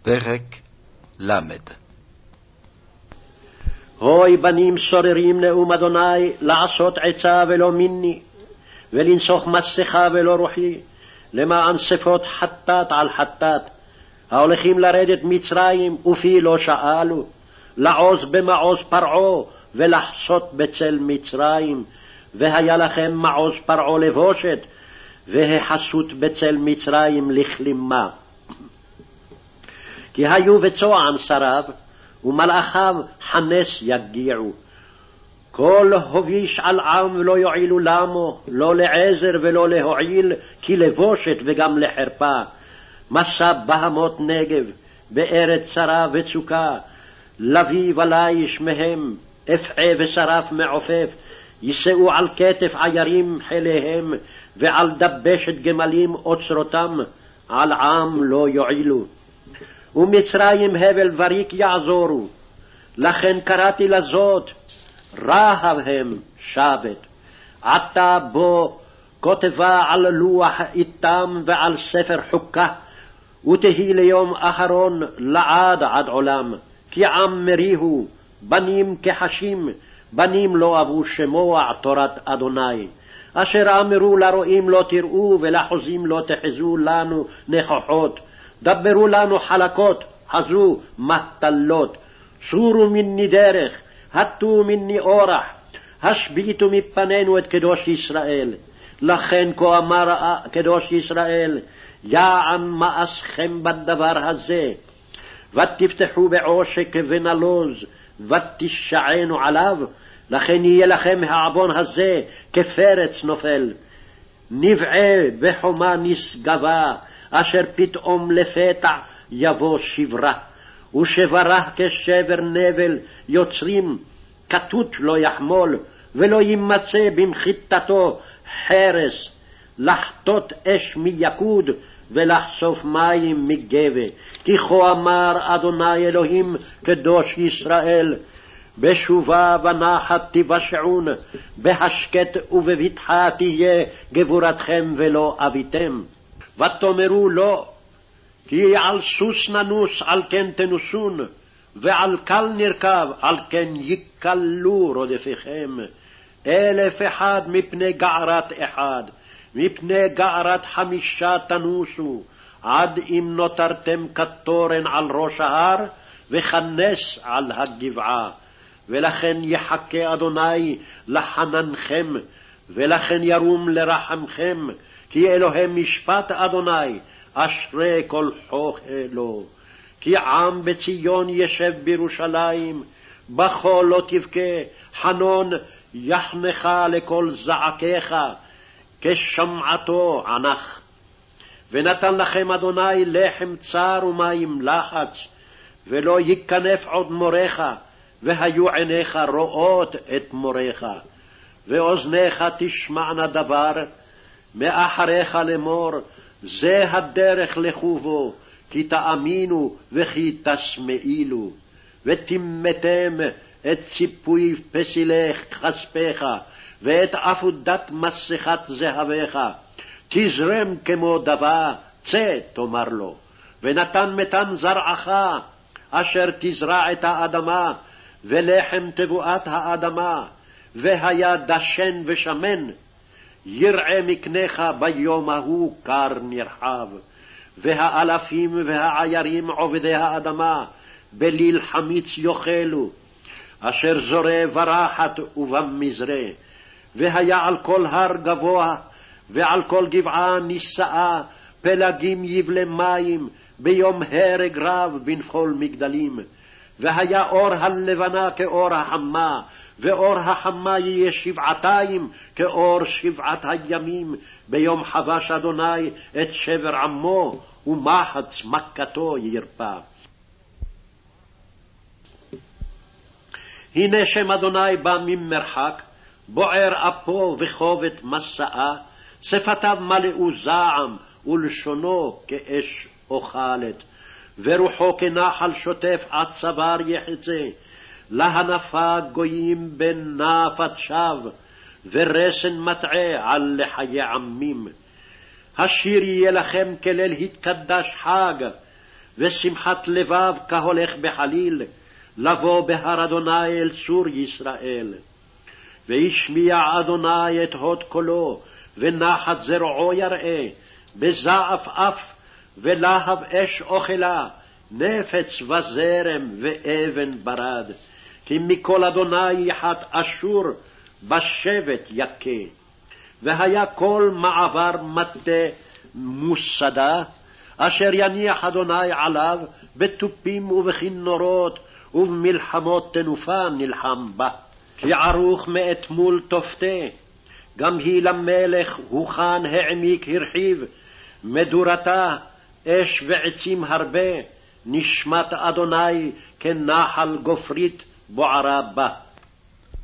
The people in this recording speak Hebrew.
פרק ל. הוי בנים סוררים נאום אדוני, לעשות עצה ולא מיני, ולנסוך מסכה ולא רוחי, למען שפות חטאת על חטאת, ההולכים לרדת מצרים ופי לא שאלו, לעוז במעוז פרעה ולחסות בצל מצרים, והיה לכם מעוז פרעה לבושת, והחסות בצל מצרים לכלימה. כי היו בצוען שריו, ומלאכיו חנס יגיעו. כל הוביש על עם ולא יועילו למו, לא לעזר ולא להועיל, כי לבושת וגם לחרפה. מסע בהמות נגב, בארץ צרה וצוקה, לביא וליש מהם, אפעה ושרף מעופף, יישאו על כתף עיירים חיליהם, ועל דבשת גמלים אוצרותם, על עם לא יועילו. ומצרים הבל וריק יעזורו, לכן קראתי לזאת, רהב הם שבת. עתה בו כותבה על לוח איתם ועל ספר חוקה, ותהי ליום אחרון לעד עד עולם. כי עם מריהו, בנים כחשים, בנים לא אבו שמוע תורת אדוני. אשר אמרו לרועים לא תראו, ולחוזים לא תחזו לנו נכוחות. דברו לנו חלקות, חזו מטלות. סורו מני דרך, הטו מני אורח, השביתו מפנינו את קדוש ישראל. לכן כה אמר קדוש ישראל, יען מאסכם בדבר הזה, ותפתחו בעושק ונלוז, ותשענו עליו, לכן יהיה לכם העוון הזה כפרץ נופל. נבעה בחומה נשגבה, אשר פתאום לפתע יבוא שברה, ושברה כשבר נבל יוצרים, כתות לא יחמול, ולא יימצא במחיתתו חרס, לחטות אש מיקוד, ולחשוף מים מגבה. כי כה אמר אדוני אלוהים קדוש ישראל, בשובה ונחת תבשעון, בהשקט ובבטחה תהיה גבורתכם ולא אביתם. ותאמרו לו, כי על סוס ננוס על כן תנוסון, ועל קל נרכב על כן יקלו רודפיכם. 1,000 מפני גערת אחד, מפני גערת 5 תנוסו, עד אם נותרתם כתורן על ראש ההר, וכנס על הגבעה. ולכן יחכה אדוני לחננכם, ולכן ירום לרחמכם, כי אלוהי משפט אדוני, אשרי כל חוכלו. כי עם בציון ישב בירושלים, בכל לא תבכה, חנון יחנך לכל זעקיך, כשמעתו ענך. ונתן לכם אדוני לחם צר ומים לחץ, ולא ייכנף עוד מורך, והיו עיניך רואות את מורך, ואוזניך תשמענה דבר, מאחריך לאמור, זה הדרך לכו בו, כי תאמינו וכי תשמעילו. ותימתם את ציפוי פסילך כספך, ואת עפודת מסכת זהבך, תזרם כמו דבה, צא תאמר לו. ונתן מתן זרעך, אשר תזרע את האדמה, ולחם תבואת האדמה, והיה דשן ושמן, יראה מקנך ביום ההוא קר נרחב. והאלפים והעיירים עובדי האדמה, בליל חמיץ יאכלו, אשר זורה ברחת ובמזרה. והיה על כל הר גבוה, ועל כל גבעה נישאה, פלגים יבלי מים, ביום הרג רב בנפול מגדלים. והיה אור הלבנה כאור החמה, ואור החמה יהיה 7 כאור 7 הימים, ביום חבש אדוני את שבר עמו, ומחץ מכתו ירפא. הנה שם אדוני בא ממרחק, בוער אפו וכובד מסעה, שפתיו מלאו זעם, ולשונו כאש אוכלת. ורוחו כנחל שוטף עד צוואר יחצה, להנפה גויים בנפת שווא, ורסן מטעה על לחיי עמים. השיר יהיה לכם כליל התקדש חג, ושמחת לבב כהולך בחליל, לבוא בהר אדוני אל צור ישראל. וישמיע אדוני את הוד קולו, ונחת זרועו יראה, בזעף אף, ולהב אש אוכלה, נפץ וזרם ואבן ברד. כי מכל אדוני יחת אשור, בשבט יכה. והיה כל מעבר מטה מוסדה, אשר יניח אדוני עליו, בתופים ובכינורות, ובמלחמות תנופה נלחם בה. כי ערוך מאתמול תופתה, גם היא למלך הוכן העמיק הרחיב, מדורתה אש ועצים הרבה, נשמת אדוני כנחל גופרית בוערה בה.